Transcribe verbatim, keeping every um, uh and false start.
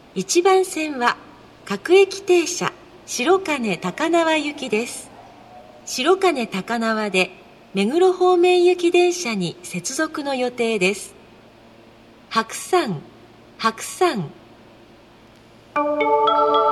いちばん線は各駅停車白金高輪行きです。白金高輪で目黒方面行き電車に接続の予定です。白山、白山。